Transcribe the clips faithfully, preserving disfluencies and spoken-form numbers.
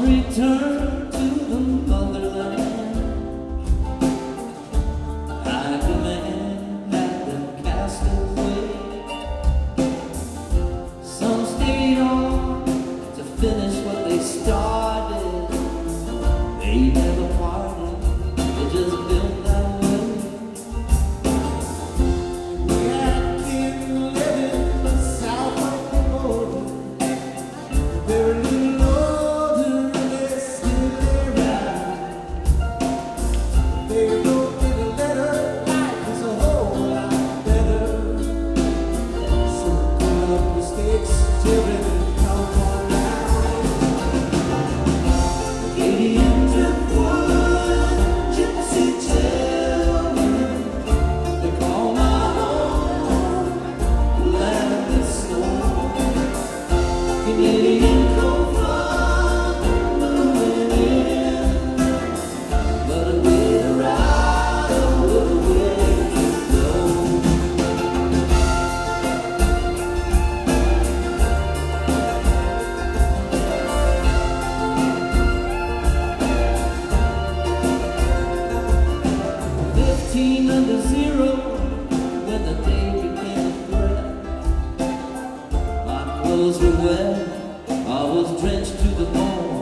return to the motherland. I demand that them cast away. Some stayed on to finish what they started. They never parted, they just built that way. We had kids living south of the border. They're a little older and they still around. They wrote me a letter, life is a whole lot better. So pull up the sticks, children, and come on down. Canadian driftwood, gypsy children, they call my home land of the snow. Canadian cold front moving in, but a way to ride, a little way to go. Fifteen under zero when the day began to threat. My clothes were wet, I was drenched to the bone.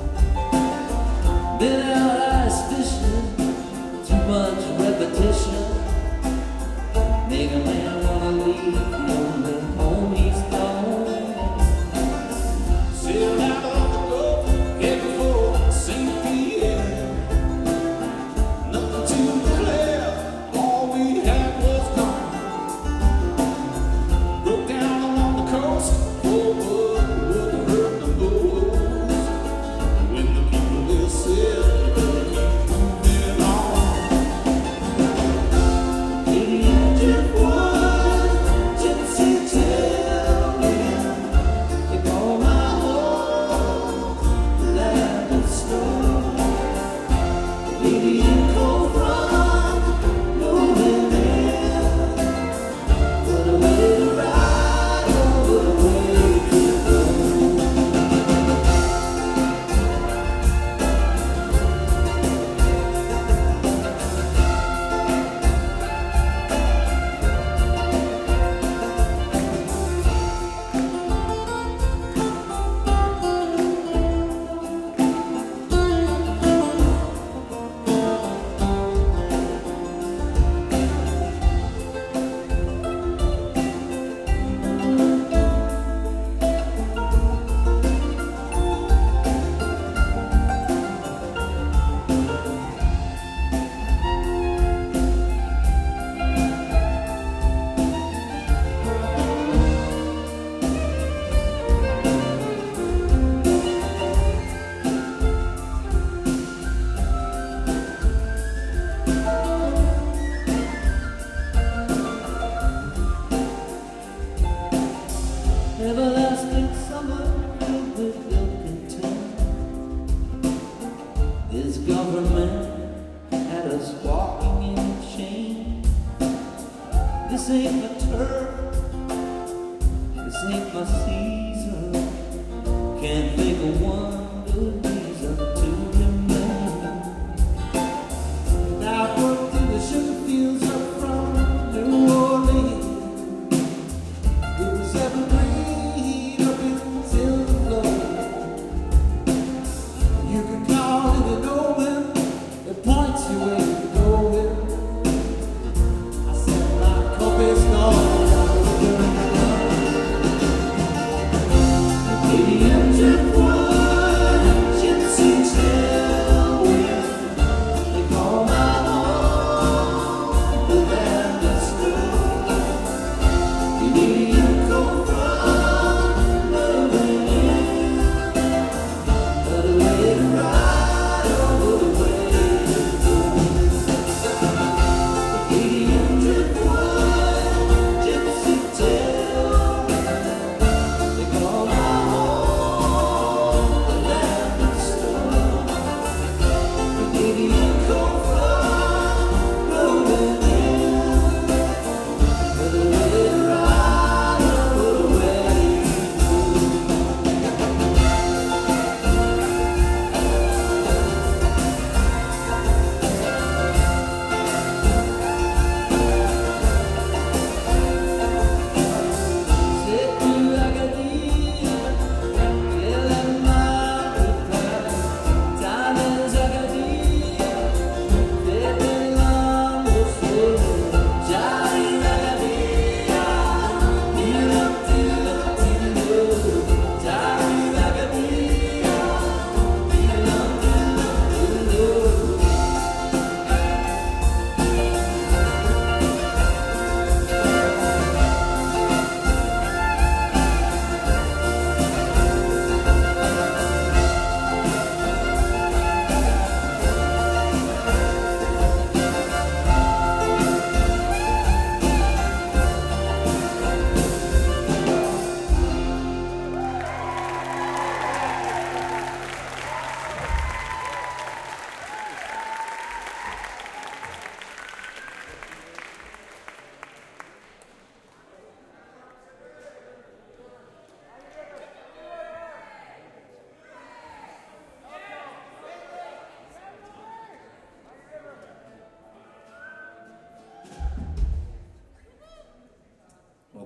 Been out ice fishing, too much repetition. Make a man wanna leave the only home he's known. Sailed out on the Gulf, heading for Saint Pierre. Nothing to declare, all we had was gone. Broke down along the coast, oh, oh, wouldn't hurt no more.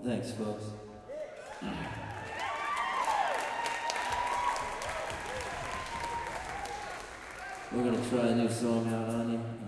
Thanks, folks. We're gonna try a new song out on you.